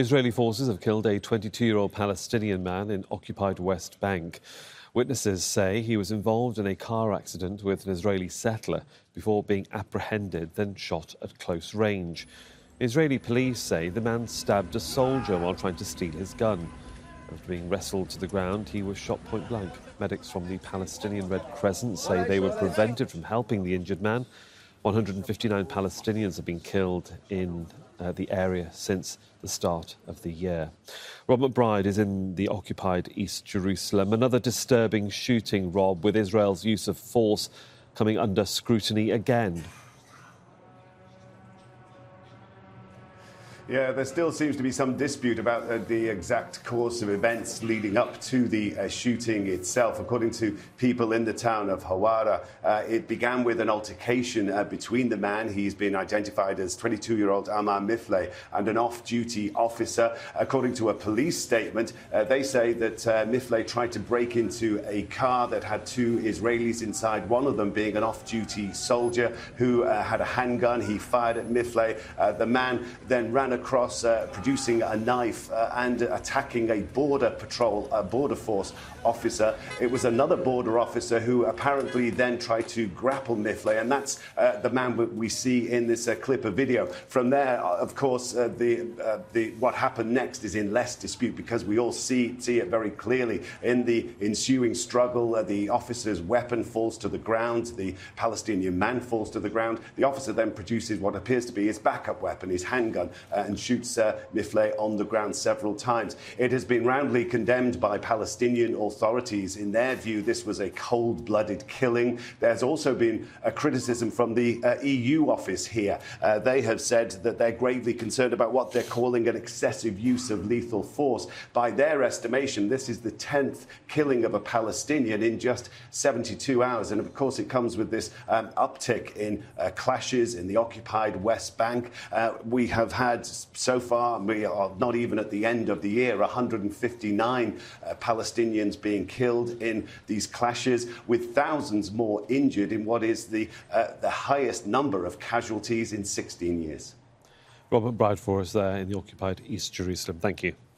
Israeli forces have killed a 22-year-old Palestinian man in occupied West Bank. Witnesses say he was involved in a car accident with an Israeli settler before being apprehended, then shot at close range. Israeli police say the man stabbed a soldier while trying to steal his gun. After being wrestled to the ground, he was shot point blank. Medics from the Palestinian Red Crescent say they were prevented from helping the injured man. 159 Palestinians have been killed in the area since the start of the year. Rob McBride is in the occupied East Jerusalem. Another disturbing shooting, Rob, with Israel's use of force coming under scrutiny again. Yeah, there still seems to be some dispute about the exact course of events leading up to the shooting itself. According to people in the town of Hawara, it began with an altercation between the man, he's been identified as 22-year-old Amar Mifleh, and an off-duty officer. According to a police statement, they say that Mifleh tried to break into a car that had two Israelis inside, one of them being an off-duty soldier who had a handgun. He fired at Mifleh. The man then ran across, producing a knife and attacking a border force officer. It was another border officer who apparently then tried to grapple Mifleh, and that's the man we see in this clip of video. From there, of course, what happened next is in less dispute because we all see it very clearly. In the ensuing struggle, the officer's weapon falls to the ground. The Palestinian man falls to the ground. The officer then produces what appears to be his backup weapon, his handgun, and shoots Mifleh on the ground several times. It has been roundly condemned by Palestinian authorities. In their view, this was a cold-blooded killing. There's also been a criticism from the EU office here. They have said that they're gravely concerned about what they're calling an excessive use of lethal force. By their estimation, this is the 10th killing of a Palestinian in just 72 hours. And of course, it comes with this uptick in clashes in the occupied West Bank. We have had so far, we are not even at the end of the year, 159 Palestinians being killed in these clashes, with thousands more injured in what is the highest number of casualties in 16 years. Rob McBride for us there in the occupied East Jerusalem. Thank you.